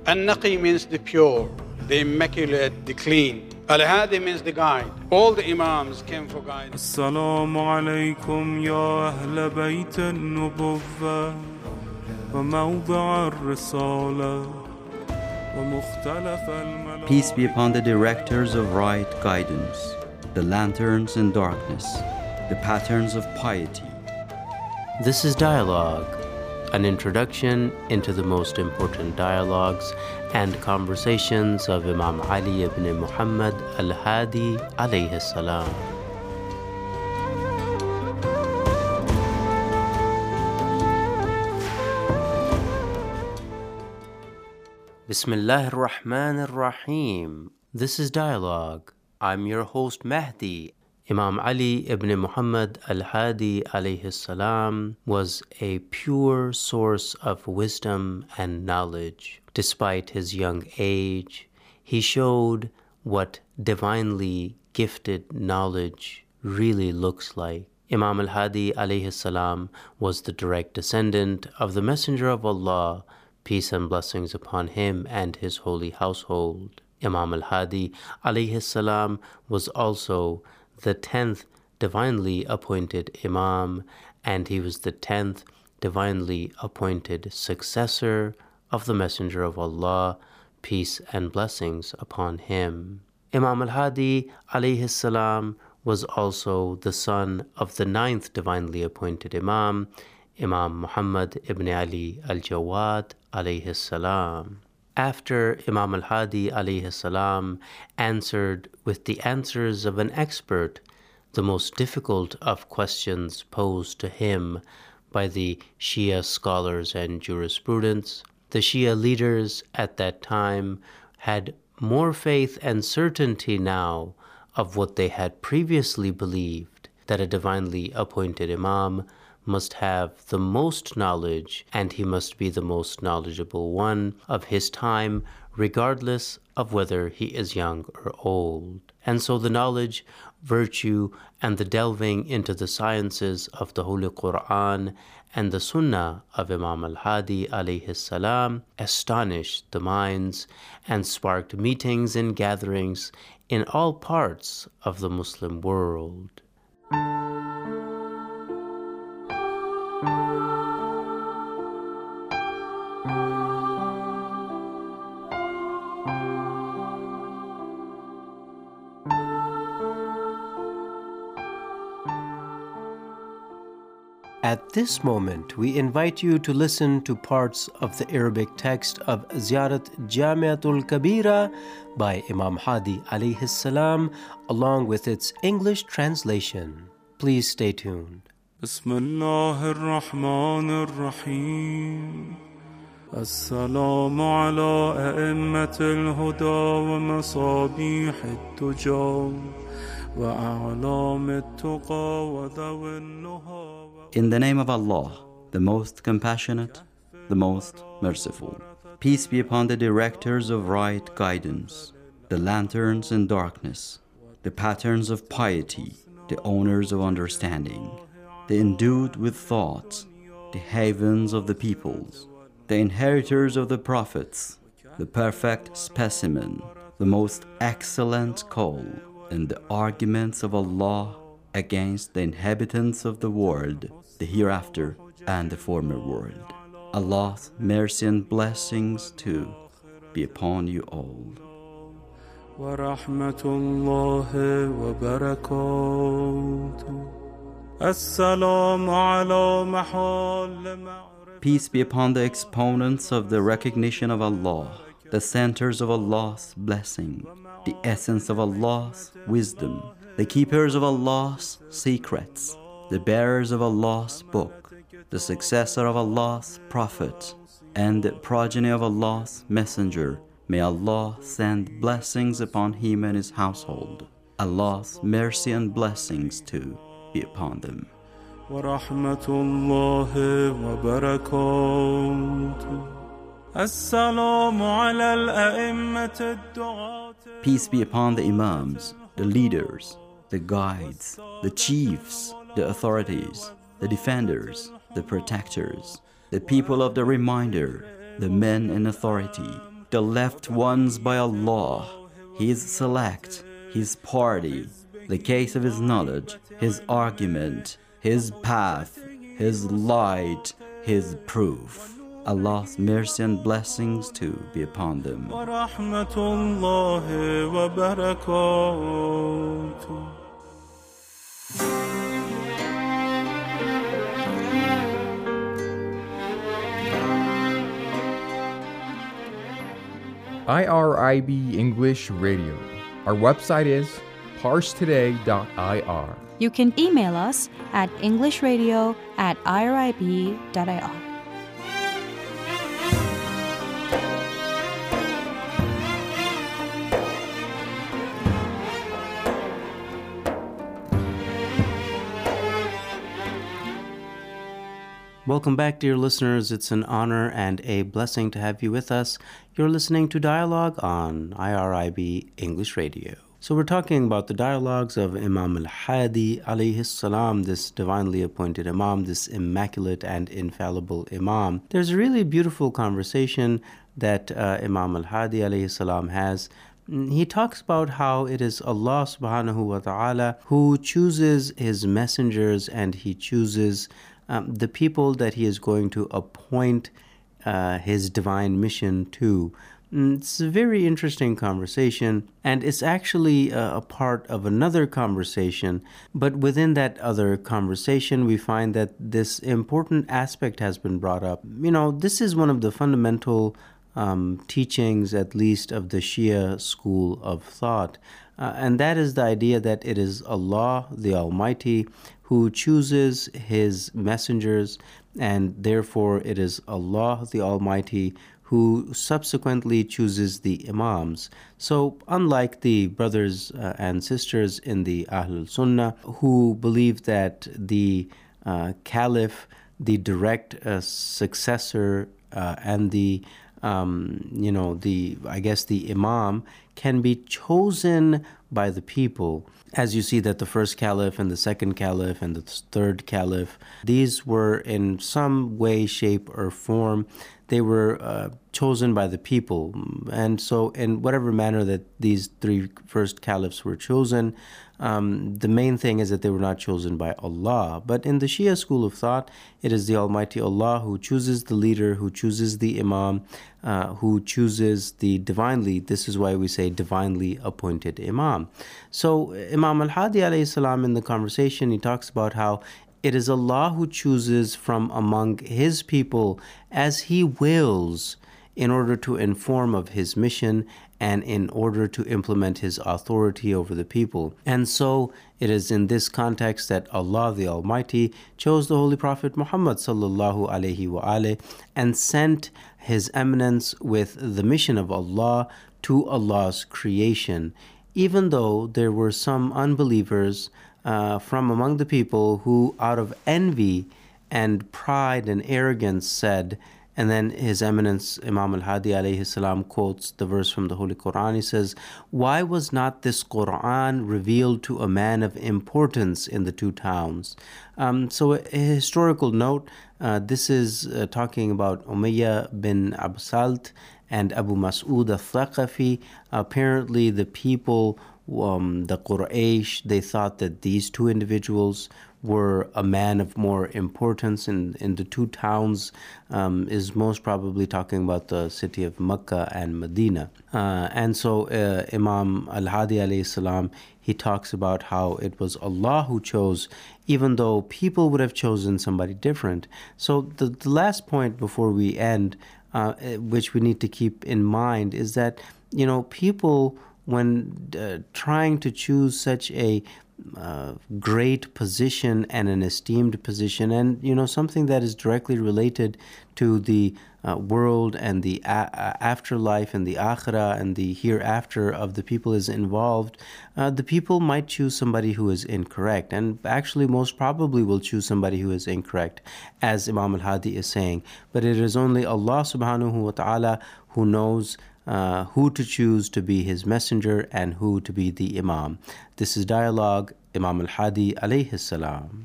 An-Naqi means the pure, the immaculate, the clean. Al-Hadi means the guide. All the Imams came for guidance. Assalamu alaikum ya ahl bayt an-nubuwwah wa mawdi' ar-risalah wa mukhtalaf al-malak. Peace be upon the directors of right guidance, the lanterns in darkness, the patterns of piety. This is Dialogue, an introduction into the most important dialogues and conversations of Imam Ali ibn Muhammad al-Hadi alayhi salam. Bismillah ar-Rahman ar-Rahim. This is Dialogue. I'm your host Mahdi. Imam Ali ibn Muhammad al-Hadi alayhi salam was a pure source of wisdom and knowledge. Despite his young age, he showed what divinely gifted knowledge really looks like. Imam al-Hadi alayhi salam was the direct descendant of the Messenger of Allah, peace and blessings upon him and his holy household. Imam al-Hadi alayhi salam was also the 10th divinely appointed Imam, and he was the 10th divinely appointed successor of the Messenger of Allah, peace and blessings upon him. Imam al-Hadi alayhi salam was also the son of the 9th divinely appointed Imam, Imam Muhammad ibn Ali al-Jawad alayhi salam. After Imam al-Hadi alayhi salam answered with the answers of an expert the most difficult of questions posed to him by the Shia scholars and jurisprudents, the Shia leaders at that time had more faith and certainty now of what they had previously believed, that a divinely appointed Imam must have the most knowledge, and he must be the most knowledgeable one of his time, regardless of whether he is young or old. And so the knowledge, virtue, and the delving into the sciences of the Holy Quran and the Sunnah of Imam al-Hadi alayhi salam astonished the minds and sparked meetings and gatherings in all parts of the Muslim world. At this moment, we invite you to listen to parts of the Arabic text of Ziyarat Jamiatul Kabira by Imam Hadi alayhi salam, along with its English translation. Please stay tuned. Bismillah ar-Rahman ar-Rahim. Assalamu ala a'immatil huda wa masabihit tuja wa a'lamit tuqa wa dhawin nuha. In the name of Allah, the most compassionate, the most merciful. Peace be upon the directors of right guidance, the lanterns in darkness, the patterns of piety, the owners of understanding, the endued with thought, the havens of the peoples, the inheritors of the prophets, the perfect specimen, the most excellent call, and the arguments of Allah against the inhabitants of the world, the hereafter and the former world. Allah's mercy and blessings too be upon you all. Wa rahmatullahi wa barakatuh. Assalamu ala mahal. Peace be upon the exponents of the recognition of Allah, the centers of Allah's blessing, the essence of Allah's wisdom, the keepers of Allah's secrets, the bearers of Allah's book, the successor of Allah's prophet, and the progeny of Allah's messenger. May Allah send blessings upon him and his household. Allah's mercy and blessings too be upon them. Wa rahmatullahi wa barakatuh. Assalamu ala al-a'immat ad-du'at. Peace be upon the Imams, the leaders, the guides, the chiefs, the authorities, the defenders, the protectors, the people of the reminder, the men in authority, the left ones by Allah, His select, His party, the case of His knowledge, His argument, His path, His light, His proof. Allah's mercy and blessings too be upon them. ورحمة الله وبركاته. IRIB English Radio. Our website is parstoday.ir. You can email us at englishradio@irib.ir. Welcome back, dear listeners. It's an honor and a blessing to have you with us. You're listening to Dialogue on IRIB English Radio. So we're talking about the dialogues of Imam al-Hadi alayhi salam, this divinely appointed Imam, this immaculate and infallible Imam. There's a really beautiful conversation that Imam al-Hadi alayhi salam has. He talks about how it is Allah subhanahu wa ta'ala who chooses His messengers, and He chooses the people that He is going to appoint His divine mission to. It's a very interesting conversation, and it's actually a part of another conversation. But within that other conversation, we find that this important aspect has been brought up. You know, this is one of the fundamental teachings, at least of the Shia school of thought. And that is the idea that it is Allah, the Almighty, who chooses His messengers, and therefore it is Allah, the Almighty, who subsequently chooses the Imams. So unlike the brothers and sisters in the Ahlul Sunnah who believe that the Caliph, the direct successor, and the Imam can be chosen by the people. As you see that the first Caliph and the second Caliph and the third Caliph, these were in some way, shape, or form, they were chosen by the people. And so in whatever manner that these three first caliphs were chosen, the main thing is that they were not chosen by Allah. But in the Shia school of thought, it is the Almighty Allah who chooses the leader, who chooses the Imam, who chooses the divinely, this is why we say divinely appointed Imam. So Imam al-Hadi alayhi salam, in the conversation, he talks about how it is Allah who chooses from among His people as He wills in order to inform of His mission and in order to implement His authority over the people. And so it is in this context that Allah the Almighty chose the Holy Prophet Muhammad sallallahu alaihi wa and sent His eminence with the mission of Allah to Allah's creation, even though there were some unbelievers from among the people who, out of envy and pride and arrogance, said, and then His Eminence Imam al-Hadi alayhi salam quotes the verse from the Holy Quran. He says, "Why was not this Quran revealed to a man of importance in the two towns?" So a historical note, this is talking about Umayyah bin Absalt and Abu Mas'ud al-Thaqafi. Apparently the people, the Quraysh, they thought that these two individuals were a man of more importance in the two towns, is most probably talking about the city of Mecca and Medina. And so Imam al-Hadi alayhi salam, he talks about how it was Allah who chose, even though people would have chosen somebody different. So the last point before we end, which we need to keep in mind, is that, you know, people, when trying to choose such a great position and an esteemed position, and, you know, something that is directly related to the world and the afterlife and the akhirah and the hereafter of the people is involved, the people might choose somebody who is incorrect, and actually most probably will choose somebody who is incorrect, as Imam al-Hadi is saying. But it is only Allah subhanahu wa ta'ala who knows who to choose to be His messenger and who to be the Imam. This is Dialogue, Imam al-Hadi alayhi salam.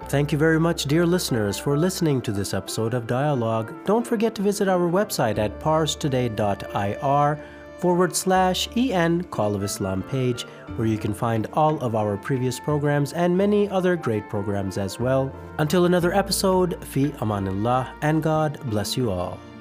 Thank you very much, dear listeners, for listening to this episode of Dialogue. Don't forget to visit our website at parstoday.ir/EN Call of Islam page, where you can find all of our previous programs and many other great programs as well. Until another episode, fi amanillah, and God bless you all.